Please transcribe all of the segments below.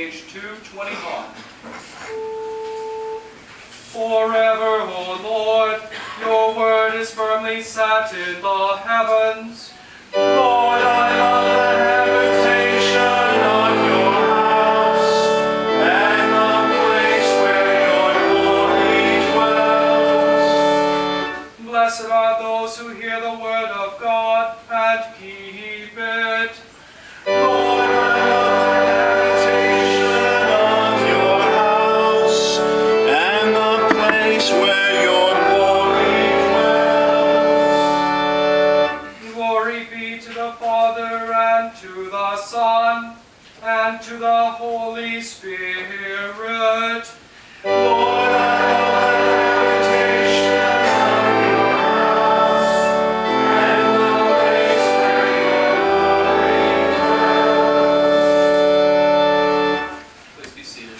page 221. Forever, O Lord, your word is firmly set in the heavens. Lord, I love the habitation of your house, and the place where your glory dwells. Blessed are those who hear the word of God and keep it. Lord, I love the habitation of your house, and the place where your glory dwells. Glory be to the Father, and to the Son, and to the Holy Spirit. Lord, I love the habitation of your house, and the place where your glory dwells. Please be seated.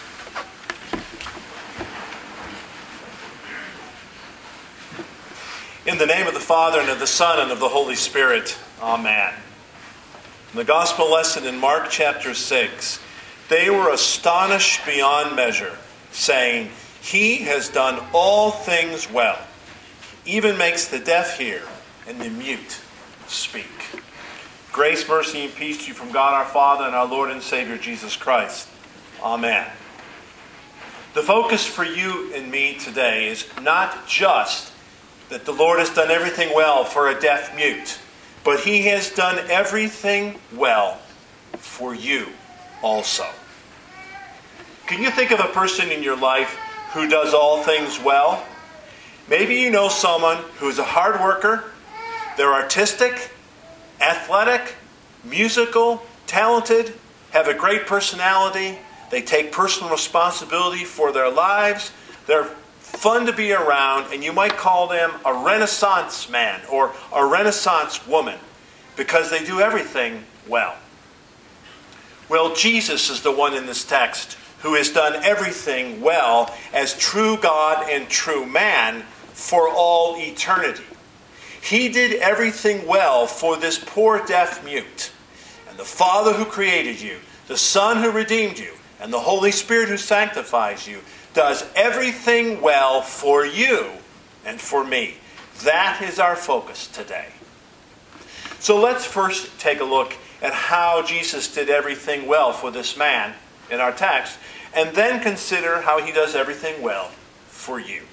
In the name of the Father, and of the Son, and of the Holy Spirit. Amen. In the Gospel lesson in Mark chapter 6, they were astonished beyond measure, saying, "He has done all things well. He even makes the deaf hear and the mute speak." Grace, mercy, and peace to you from God our Father and our Lord and Savior Jesus Christ. Amen. The focus for you and me today is not just that the Lord has done everything well for a deaf mute, but He has done everything well for you also. Can you think of a person in your life who does all things well? Maybe you know someone who is a hard worker, they're artistic, athletic, musical, talented, have a great personality, they take personal responsibility for their lives, they're fun to be around, and you might call them a Renaissance man or a Renaissance woman because they do everything well. Well, Jesus is the one in this text who has done everything well as true God and true man for all eternity. He did everything well for this poor deaf mute. And the Father who created you, the Son who redeemed you, and the Holy Spirit who sanctifies you does everything well for you and for me. That is our focus today. So let's first take a look at how Jesus did everything well for this man in our text, and then consider how He does everything well for you.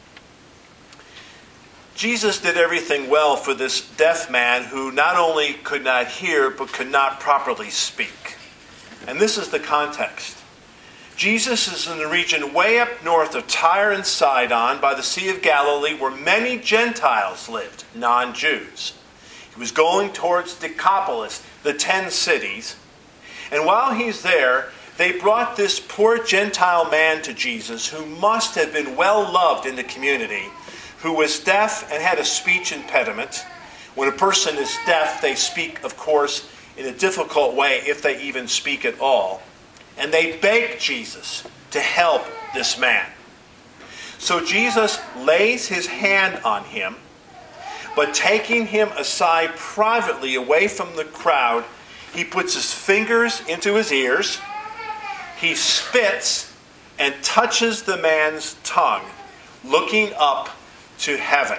Jesus did everything well for this deaf man who not only could not hear, but could not properly speak. And this is the context. Jesus is in the region way up north of Tyre and Sidon by the Sea of Galilee, where many Gentiles lived, non-Jews. He was going towards Decapolis, the 10 cities. And while he's there, they brought this poor Gentile man to Jesus, who must have been well loved in the community, who was deaf and had a speech impediment. When a person is deaf, they speak, of course, in a difficult way, if they even speak at all. And they begged Jesus to help this man. So Jesus lays His hand on him, but taking him aside privately away from the crowd, He puts His fingers into his ears, He spits and touches the man's tongue, looking up to heaven.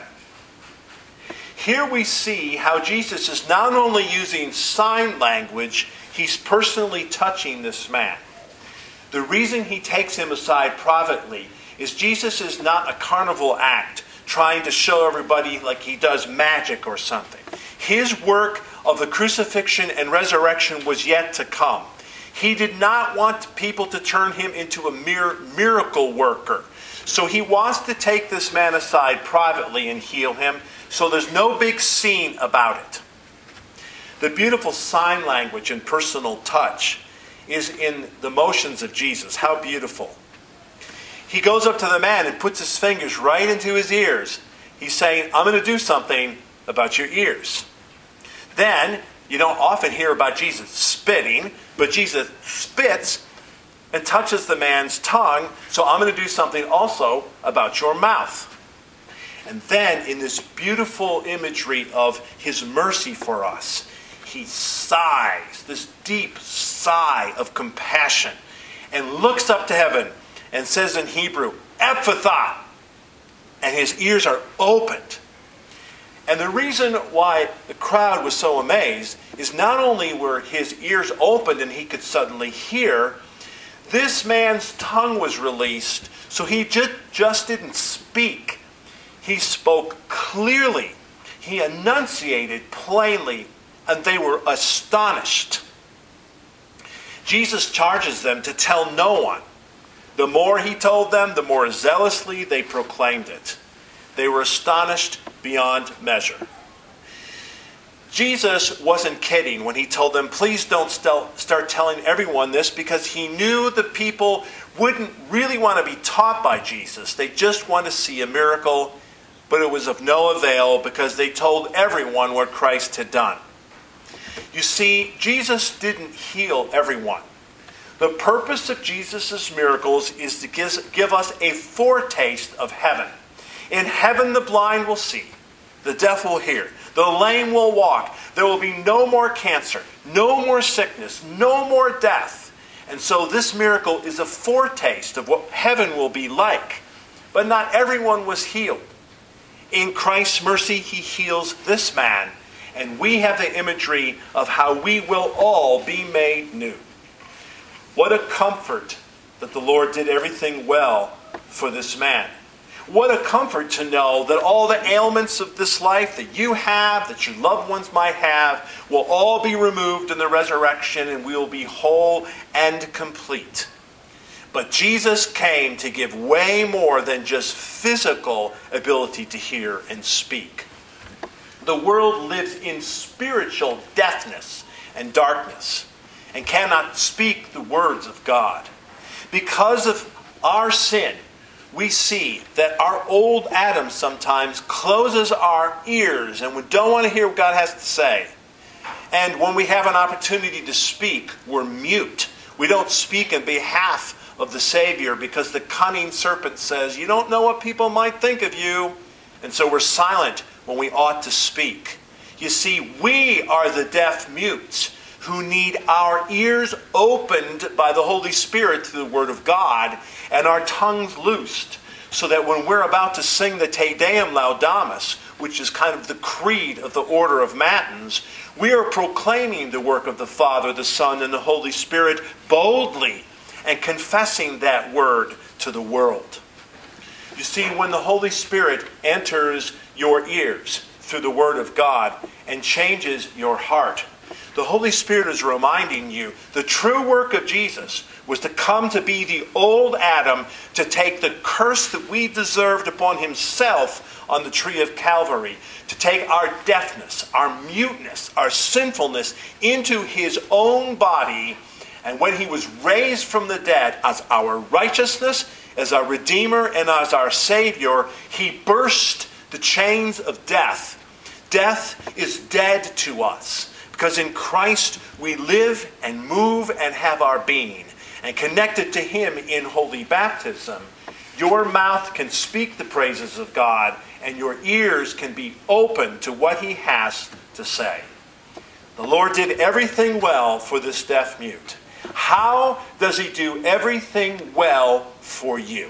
Here we see how Jesus is not only using sign language, He's personally touching this man. The reason He takes him aside privately is Jesus is not a carnival act trying to show everybody like He does magic or something. His work of the crucifixion and resurrection was yet to come. He did not want people to turn Him into a mere miracle worker. So He wants to take this man aside privately and heal him, so there's no big scene about it. The beautiful sign language and personal touch is in the motions of Jesus. How beautiful. He goes up to the man and puts his fingers right into his ears. He's saying, "I'm going to do something about your ears." Then, you don't often hear about Jesus spitting, but Jesus spits and touches the man's tongue, so I'm going to do something also about your mouth. And then, in this beautiful imagery of His mercy for us, He sighs, this deep sigh of compassion. and looks up to heaven and says in Hebrew, Ephphatha, and his ears are opened. And the reason why the crowd was so amazed is not only were his ears opened and he could suddenly hear, this man's tongue was released, so he just didn't speak. He spoke clearly. He enunciated plainly, and they were astonished. Jesus charges them to tell no one. The more he told them, the more zealously they proclaimed it. They were astonished beyond measure. Jesus wasn't kidding when he told them, please don't start telling everyone this, because he knew the people wouldn't really want to be taught by Jesus. They just want to see a miracle, but it was of no avail because they told everyone what Christ had done. You see, Jesus didn't heal everyone. The purpose of Jesus' miracles is to give us a foretaste of heaven. In heaven, the blind will see, the deaf will hear, the lame will walk. There will be no more cancer, no more sickness, no more death. And so this miracle is a foretaste of what heaven will be like. But not everyone was healed. In Christ's mercy, he heals this man, and we have the imagery of how we will all be made new. What a comfort that the Lord did everything well for this man. What a comfort to know that all the ailments of this life that you have, that your loved ones might have, will all be removed in the resurrection, and we will be whole and complete. But Jesus came to give way more than just physical ability to hear and speak. The world lives in spiritual deafness and darkness and cannot speak the words of God. Because of our sin, we see that our old Adam sometimes closes our ears and we don't want to hear what God has to say. And when we have an opportunity to speak, we're mute. We don't speak in behalf of the Savior because the cunning serpent says, you don't know what people might think of you. And so we're silent when we ought to speak. You see, we are the deaf mutes who need our ears opened by the Holy Spirit to the Word of God and our tongues loosed, so that when we're about to sing the Te Deum Laudamus, which is kind of the creed of the Order of Matins, we are proclaiming the work of the Father, the Son, and the Holy Spirit boldly and confessing that word to the world. You see, when the Holy Spirit enters your ears through the Word of God and changes your heart, the Holy Spirit is reminding you the true work of Jesus was to come to be the old Adam, to take the curse that we deserved upon himself on the tree of Calvary, to take our deafness, our muteness, our sinfulness into his own body. And when he was raised from the dead as our righteousness, as our Redeemer, and as our Savior, he burst the chains of death. Death is dead to us, because in Christ we live and move and have our being. And connected to him in holy baptism, your mouth can speak the praises of God, and your ears can be open to what he has to say. The Lord did everything well for this deaf mute. How does he do everything well for you?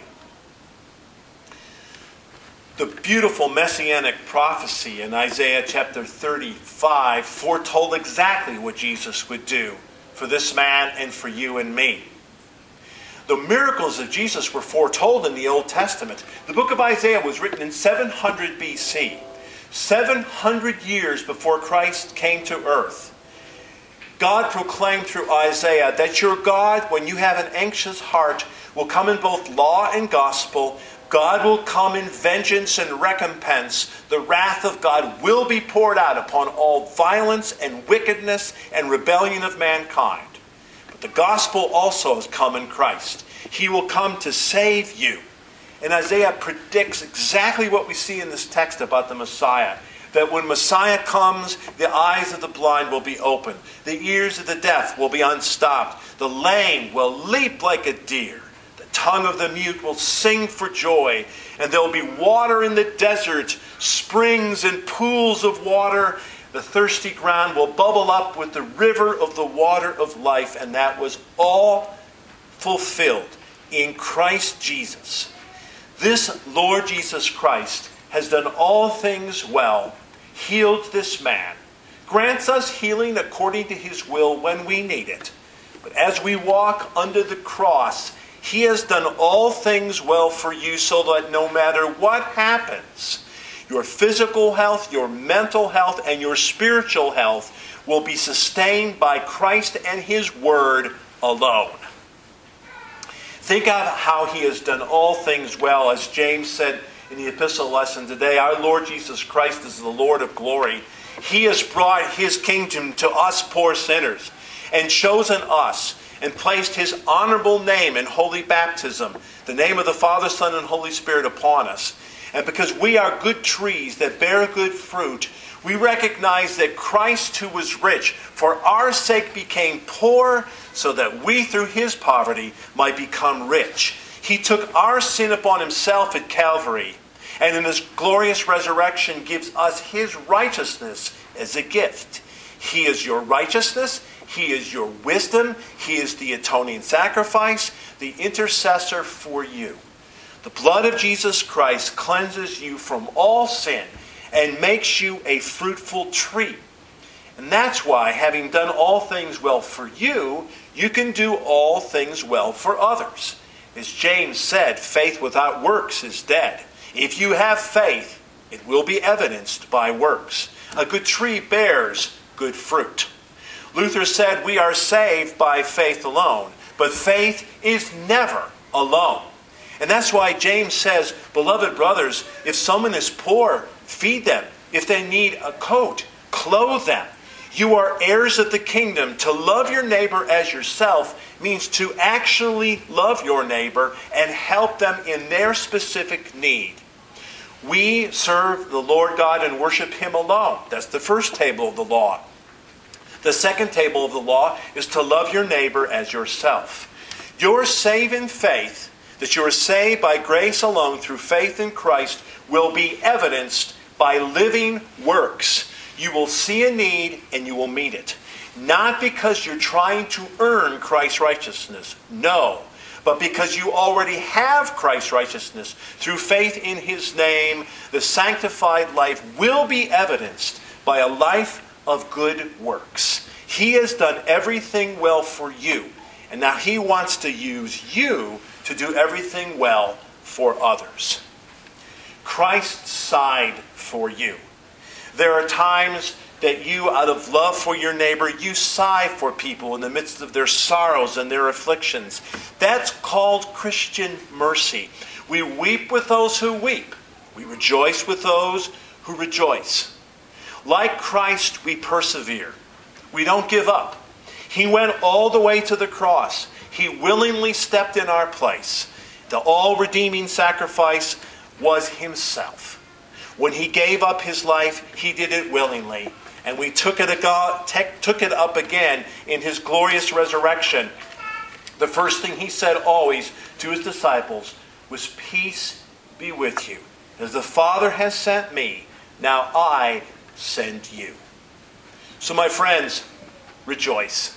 The beautiful messianic prophecy in Isaiah chapter 35 foretold exactly what Jesus would do for this man and for you and me. The miracles of Jesus were foretold in the Old Testament. The book of Isaiah was written in 700 BC, 700 years before Christ came to earth. God proclaimed through Isaiah that your God, when you have an anxious heart, will come in both law and gospel. God will come in vengeance and recompense. The wrath of God will be poured out upon all violence and wickedness and rebellion of mankind. But the gospel also has come in Christ. He will come to save you. And Isaiah predicts exactly what we see in this text about the Messiah. That when Messiah comes, the eyes of the blind will be opened. The ears of the deaf will be unstopped. The lame will leap like a deer. The tongue of the mute will sing for joy. And there will be water in the desert, springs and pools of water. The thirsty ground will bubble up with the river of the water of life. And that was all fulfilled in Christ Jesus. This Lord Jesus Christ has done all things well, healed this man, grants us healing according to his will when we need it. But as we walk under the cross, he has done all things well for you, so that no matter what happens, your physical health, your mental health, and your spiritual health will be sustained by Christ and his word alone. Think of how he has done all things well. As James said in the epistle lesson today, our Lord Jesus Christ is the Lord of glory. He has brought his kingdom to us poor sinners and chosen us and placed his honorable name in holy baptism, the name of the Father, Son, and Holy Spirit upon us. And because we are good trees that bear good fruit, we recognize that Christ, who was rich, for our sake became poor, so that we through his poverty might become rich. He took our sin upon himself at Calvary, and in his glorious resurrection gives us his righteousness as a gift. He is your righteousness. He is your wisdom. He is the atoning sacrifice, the intercessor for you. The blood of Jesus Christ cleanses you from all sin and makes you a fruitful tree. And that's why, having done all things well for you, you can do all things well for others. As James said, faith without works is dead. If you have faith, it will be evidenced by works. A good tree bears good fruit. Luther said we are saved by faith alone, but faith is never alone. And that's why James says, beloved brothers, if someone is poor, feed them. If they need a coat, clothe them. You are heirs of the kingdom. To love your neighbor as yourself means to actually love your neighbor and help them in their specific need. We serve the Lord God and worship him alone. That's the first table of the law. The second table of the law is to love your neighbor as yourself. Your saving faith, that you are saved by grace alone through faith in Christ, will be evidenced by living works. You will see a need and you will meet it. Not because you're trying to earn Christ's righteousness. No. But because you already have Christ's righteousness through faith in his name, the sanctified life will be evidenced by a life of good works. He has done everything well for you. And now he wants to use you to do everything well for others. Christ sighed for you. There are times that you, out of love for your neighbor, you sigh for people in the midst of their sorrows and their afflictions. That's called Christian mercy. We weep with those who weep. We rejoice with those who rejoice. Like Christ, we persevere. We don't give up. He went all the way to the cross. He willingly stepped in our place. The all-redeeming sacrifice was himself. When he gave up his life, he did it willingly. And we took it up again in his glorious resurrection. The first thing he said always to his disciples was, "Peace be with you. As the Father has sent me, now I send you." So my friends, rejoice.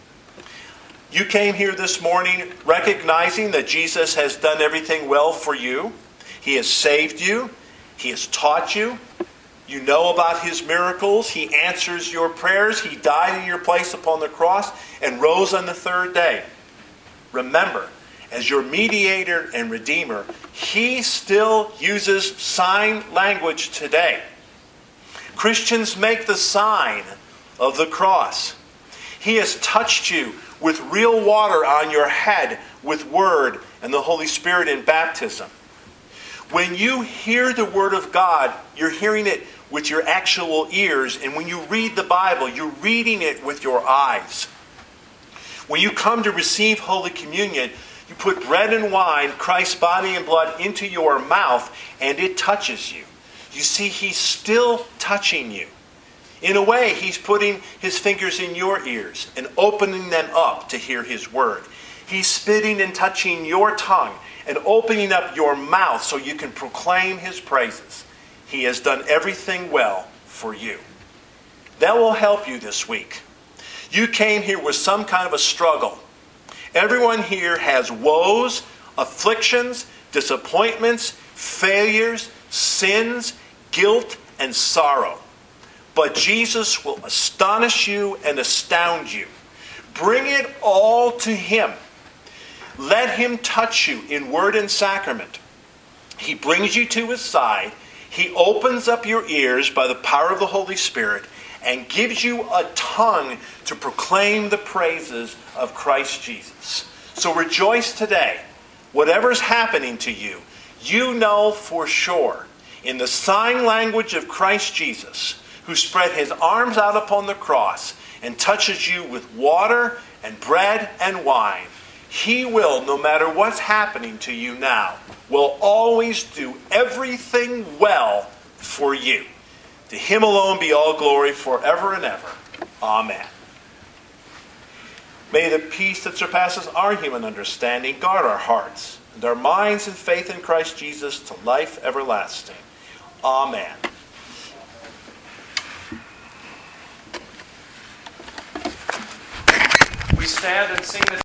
You came here this morning recognizing that Jesus has done everything well for you. He has saved you. He has taught you. You know about his miracles. He answers your prayers. He died in your place upon the cross and rose on the third day. Remember, as your mediator and redeemer, he still uses sign language today. Christians make the sign of the cross. He has touched you with real water on your head with Word and the Holy Spirit in baptism. When you hear the Word of God, you're hearing it with your actual ears. And when you read the Bible, you're reading it with your eyes. When you come to receive Holy Communion, you put bread and wine, Christ's body and blood, into your mouth, and it touches you. You see, he's still touching you. In a way, he's putting his fingers in your ears and opening them up to hear his word. He's spitting and touching your tongue and opening up your mouth so you can proclaim his praises. He has done everything well for you. That will help you this week. You came here with some kind of a struggle. Everyone here has woes, afflictions, disappointments, failures, sins, guilt, and sorrow. But Jesus will astonish you and astound you. Bring it all to Him. Let Him touch you in word and sacrament. He brings you to His side. He opens up your ears by the power of the Holy Spirit and gives you a tongue to proclaim the praises of Christ Jesus. So rejoice today. Whatever's happening to you, you know for sure, in the sign language of Christ Jesus, who spread His arms out upon the cross and touches you with water and bread and wine, He will, no matter what's happening to you now, will always do everything well for you. To Him alone be all glory forever and ever. Amen. May the peace that surpasses our human understanding guard our hearts and our minds in faith in Christ Jesus to life everlasting. Amen. We stand and sing the